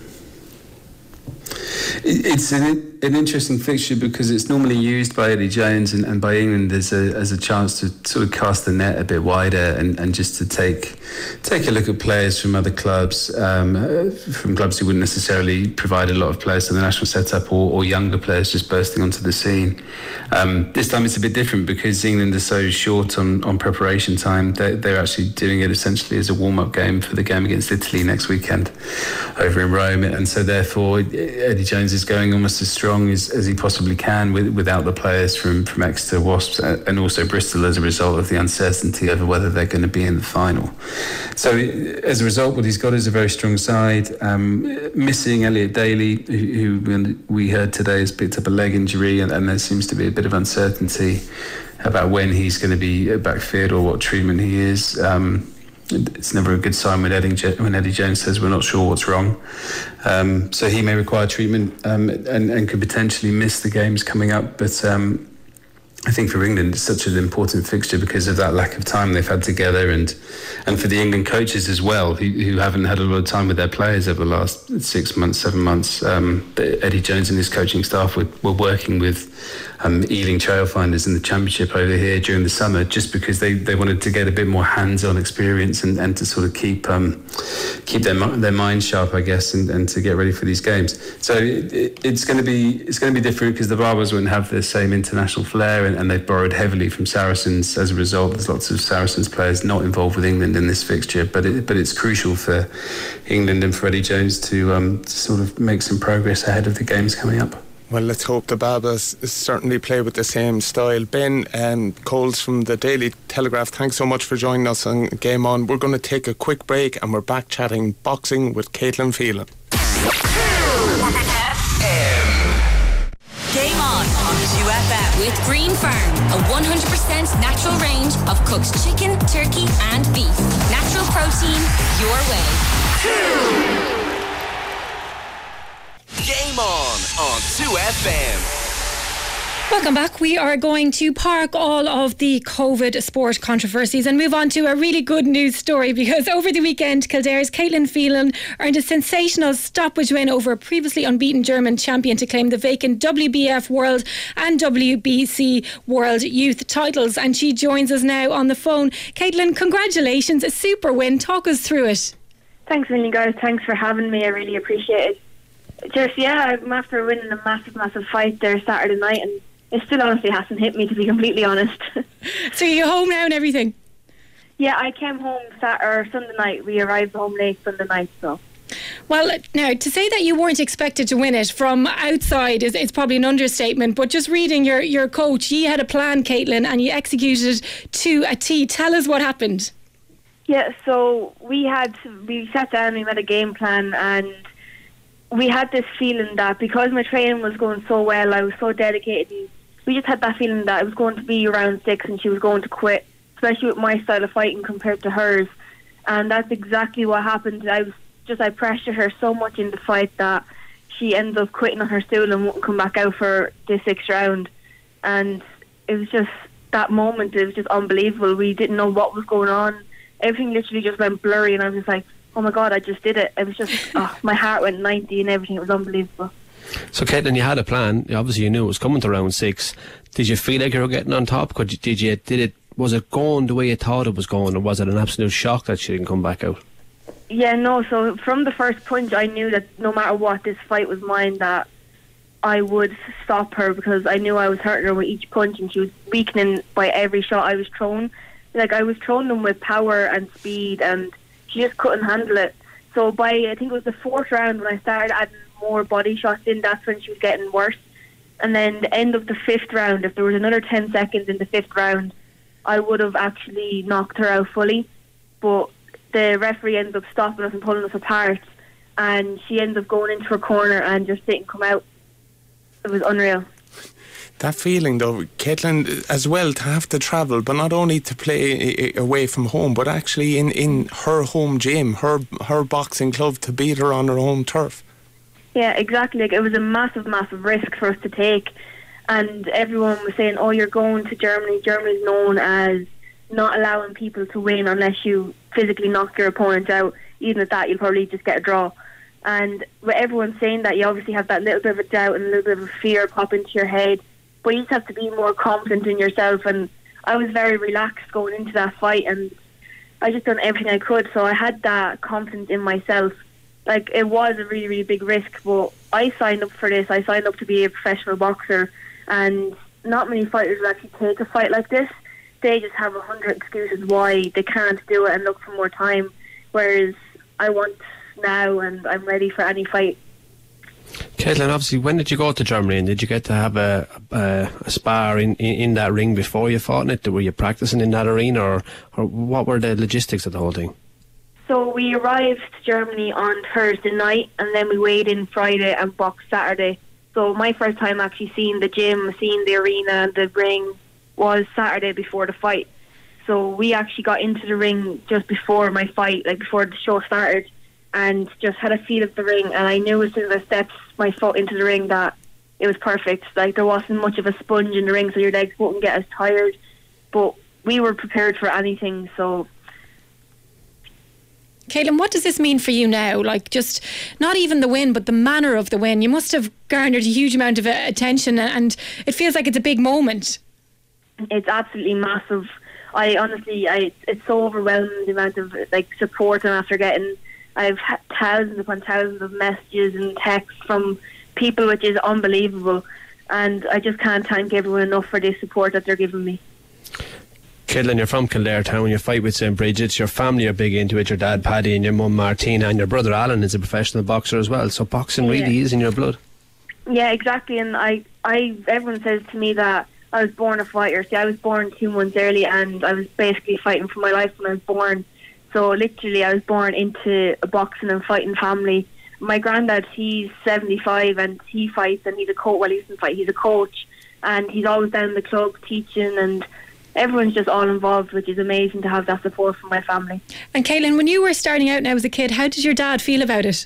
It's an interesting fixture because it's normally used by Eddie Jones and by England as a chance to sort of cast the net a bit wider and just to take a look at players from other clubs, from clubs who wouldn't necessarily provide a lot of players to the national setup, or younger players just bursting onto the scene. This time it's a bit different because England are so short on preparation time. They're actually doing it essentially as a warm-up game for the game against Italy next weekend over in Rome, and so therefore Eddie Jones is going almost as strong as he possibly can without the players from Exeter, Wasps, and also Bristol as a result of the uncertainty over whether they're going to be in the final. So as a result, what he's got is a very strong side. Missing Elliot Daly, who we heard today has picked up a leg injury, and there seems to be a bit of uncertainty about when he's going to be back fit or what treatment he is. It's never a good sign when Eddie Jones says we're not sure what's wrong. So he may require treatment and could potentially miss the games coming up. But I think for England it's such an important fixture because of that lack of time they've had together, and for the England coaches as well, who haven't had a lot of time with their players over the last 6 months, 7 months. Eddie Jones and his coaching staff were working with Ealing Trailfinders in the championship over here during the summer, just because they wanted to get a bit more hands-on experience and to sort of keep their mind sharp, I guess, and to get ready for these games. So it's going to be different because the Barbers wouldn't have the same international flair, and they've borrowed heavily from Saracens as a result. There's lots of Saracens players not involved with England in this fixture, but it's crucial for England and for Eddie Jones to sort of make some progress ahead of the games coming up. Well, let's hope the Barbers certainly play with the same style. Ben Coles from the Daily Telegraph, thanks so much for joining us on Game On. We're going to take a quick break and we're back chatting boxing with Caitlin Phelan. Game On 2FM with Green Farm, a 100% natural range of cooked chicken, turkey and beef. Natural protein, your way. Game On 2FM. Welcome back. We are going to park all of the COVID sport controversies and move on to a really good news story, because over the weekend Kildare's Caitlin Phelan earned a sensational stoppage win over a previously unbeaten German champion to claim the vacant WBF World and WBC World Youth titles, and she joins us now on the phone. Caitlin, congratulations, a super win. Talk us through it. Thanks a million, guys. Thanks for having me. I really appreciate it. I'm after winning a massive fight there Saturday night, and it still honestly hasn't hit me, to be completely honest. So you're home now and everything? Yeah, I came home Sunday night. We arrived home late Sunday night, so. Well, now, to say that you weren't expected to win it from outside is probably an understatement, but just reading your coach, he had a plan, Caitlin, and you executed to a T. Tell us what happened. Yeah, so we sat down, we made a game plan, and we had this feeling that because my training was going so well, I was so dedicated, we just had that feeling that it was going to be round 6 and she was going to quit, especially with my style of fighting compared to hers. And that's exactly what happened. I pressured her so much in the fight that she ended up quitting on her stool and wouldn't come back out for the 6th round. And it was just, that moment, it was just unbelievable. We didn't know what was going on. Everything literally just went blurry, and I was just like, oh my God, I just did it. It was just, my heart went 90 and everything. It was unbelievable. So, Caitlin, you had a plan. Obviously, you knew it was coming to round 6. Did you feel like you were getting on top? Was it going the way you thought it was going, or was it an absolute shock that she didn't come back out? Yeah, no. So from the first punch, I knew that no matter what, this fight was mine, that I would stop her, because I knew I was hurting her with each punch, and she was weakening by every shot I was throwing. Like, I was throwing them with power and speed, and she just couldn't handle it. So by, I think it was the 4th round, when I started adding more body shots in, that's when she was getting worse. And then the end of the 5th round, if there was another 10 seconds in the 5th round, I would have actually knocked her out fully. But the referee ended up stopping us and pulling us apart, and she ended up going into her corner and just didn't come out. It was unreal. That feeling, though, Caitlin, as well, to have to travel, but not only to play away from home, but actually in her home gym, her boxing club, to beat her on her home turf. Yeah, exactly. Like, it was a massive risk for us to take, and everyone was saying, oh, you're going to Germany. Germany's known as not allowing people to win unless you physically knock your opponent out. Even at that, you'll probably just get a draw. And with everyone saying that, you obviously have that little bit of a doubt and a little bit of a fear pop into your head. But you just have to be more confident in yourself, and I was very relaxed going into that fight, and I just done everything I could, so I had that confidence in myself. Like, it was a really, really big risk, but I signed up for this. I signed up to be a professional boxer, and not many fighters will actually take a fight like this. They just have 100 excuses why they can't do it and look for more time, whereas I want now, and I'm ready for any fight. Caitlin, obviously, when did you go to Germany, and did you get to have a spar in that ring before you fought in it? Were you practicing in that arena, or what were the logistics of the whole thing? So we arrived to Germany on Thursday night, and then we weighed in Friday and boxed Saturday. So my first time actually seeing the gym, seeing the arena, the ring, was Saturday before the fight. So we actually got into the ring just before my fight, like before the show started, and just had a feel of the ring, and I knew as soon as I stepped my foot into the ring that it was perfect. Like, there wasn't much of a sponge in the ring, so your legs wouldn't get as tired, but we were prepared for anything. So Caitlin, what does this mean for you now? Like, just not even the win, but the manner of the win. You must have garnered a huge amount of attention, and it feels like it's a big moment. It's absolutely massive. It's so overwhelming, the amount of support I'm after getting. I've had thousands upon thousands of messages and texts from people, which is unbelievable. And I just can't thank everyone enough for the support that they're giving me. Caitlin, you're from Kildare Town, you fight with St. Bridget's, your family are big into it, your dad Paddy and your mum Martina, and your brother Alan is a professional boxer as well, so boxing really is in your blood. Yeah, exactly, and everyone says to me that I was born a fighter. See, I was born 2 months early, and I was basically fighting for my life when I was born. So literally I was born into a boxing and fighting family. My granddad, he's 75 and he fights, and he's a coach. Well, he doesn't fight, he's a coach, and he's always down in the club teaching, and everyone's just all involved, which is amazing to have that support from my family. And Caitlin, when you were starting out now as a kid, how did your dad feel about it?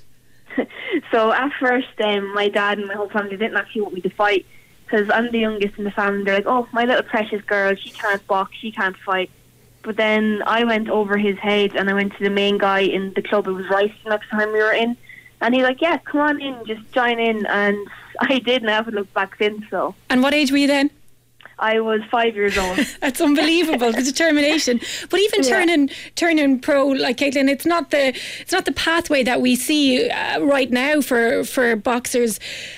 So at first, my dad and my whole family didn't actually want me to fight, because I'm the youngest in the family. They're like, oh, my little precious girl, she can't box, she can't fight. But then I went over his head and I went to the main guy in the club. It was Rice next time we were in. And he's like, yeah, come on in, just join in. And I did, and I haven't looked back since. So. And what age were you then? I was 5 years old. That's unbelievable, the determination. But even turning pro, like Caitlin, it's not the pathway that we see right now for boxers,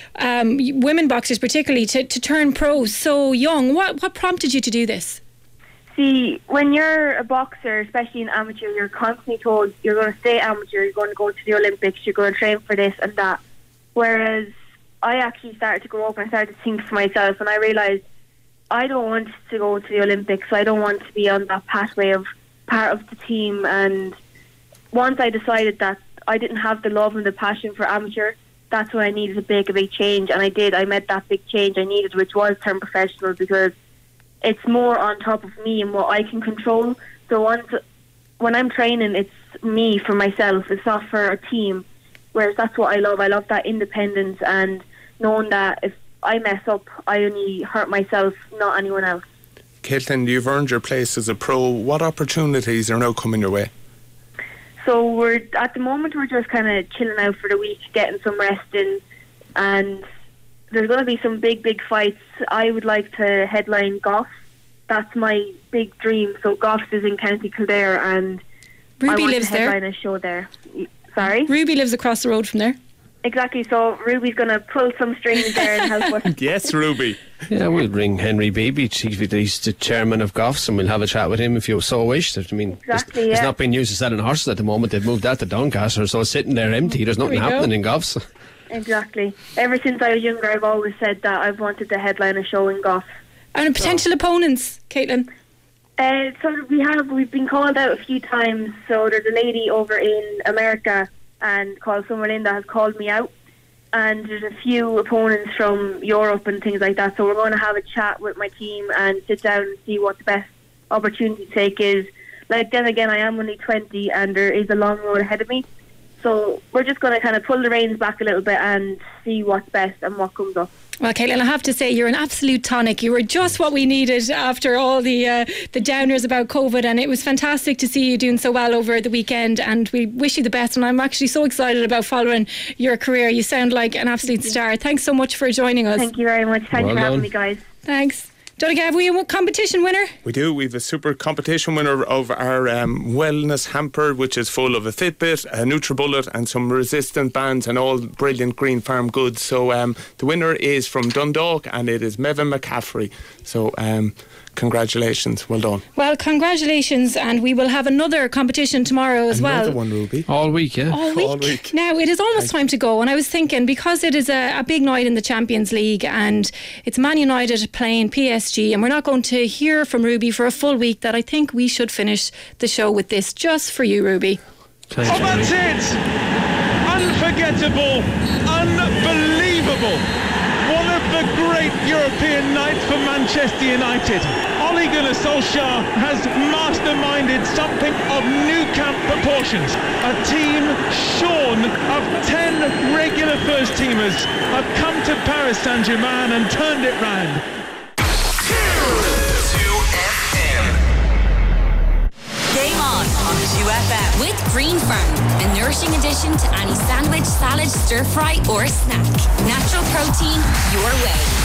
women boxers particularly, to turn pro so young. What prompted you to do this? See, when you're a boxer, especially an amateur, you're constantly told you're going to stay amateur, you're going to go to the Olympics, you're going to train for this and that. Whereas I actually started to grow up and I started to think for myself, and I realised I don't want to go to the Olympics. I don't want to be on that pathway of part of the team. And once I decided that I didn't have the love and the passion for amateur, that's when I needed to make a big change. And I did. I made that big change I needed, which was turn professional, because it's more on top of me and what I can control. So when I'm training, it's me for myself. It's not for a team. Whereas that's what I love. I love that independence and knowing that if I mess up, I only hurt myself, not anyone else. Caitlin, you've earned your place as a pro. What opportunities are now coming your way? So at the moment we're just kind of chilling out for the week, getting some rest in, and there's going to be some big fights. I would like to headline Goffs. That's my big dream. So Goffs is in County Kildare, and Ruby I want lives to headline there. a show there. Sorry? Ruby lives across the road from there. Exactly, so Ruby's going to pull some strings there and help us. Yes, Ruby. Yeah, we'll bring Henry Beebe. He's the chairman of Goffs, and we'll have a chat with him if you so wish. I mean, exactly, it's not being used to selling horses at the moment. They've moved that to Doncaster, so it's sitting there empty. There's nothing happening in Goffs. Exactly. Ever since I was younger, I've always said that I've wanted to headline a show in Goffs. And potential opponents, Caitlin? So we've been called out a few times. So there's a lady over in America and called Summerlin that has called me out, and there's a few opponents from Europe and things like that. So we're going to have a chat with my team and sit down and see what the best opportunity to take is. Like, then again, I am only 20 and there is a long road ahead of me. So we're just going to kind of pull the reins back a little bit and see what's best and what comes up. Well, Caitlin, I have to say you're an absolute tonic. You were just what we needed after all the downers about COVID, and it was fantastic to see you doing so well over the weekend, and we wish you the best, and I'm actually so excited about following your career. You sound like an absolute star. Thanks so much for joining us. Thank you very much. Thanks for having me, guys. Thanks. Donegal, have we a competition winner? We do. We have a super competition winner of our wellness hamper, which is full of a Fitbit, a NutriBullet and some resistant bands and all brilliant Green Farm goods. So the winner is from Dundalk, and it is Mevin McCaffrey. So congratulations. Well done. Well, congratulations, and we will have another competition tomorrow as well. Another one, Ruby. All week, yeah. All week. Now, it is almost time to go, and I was thinking, because it is a big night in the Champions League and it's Man United playing PSG, and we're not going to hear from Ruby for a full week, that I think we should finish the show with this just for you, Ruby. Thanks, that's it! Unforgettable, unbelievable. One of the great European nights for Manchester United. Ole Gunnar Solskjaer has masterminded something of new camp proportions. A team shorn of 10 regular first-teamers have come to Paris Saint-Germain and turned it round. 2FM. Game on 2FM with with Green Farm, a nourishing addition to any sandwich, salad, stir fry or snack. Natural protein your way.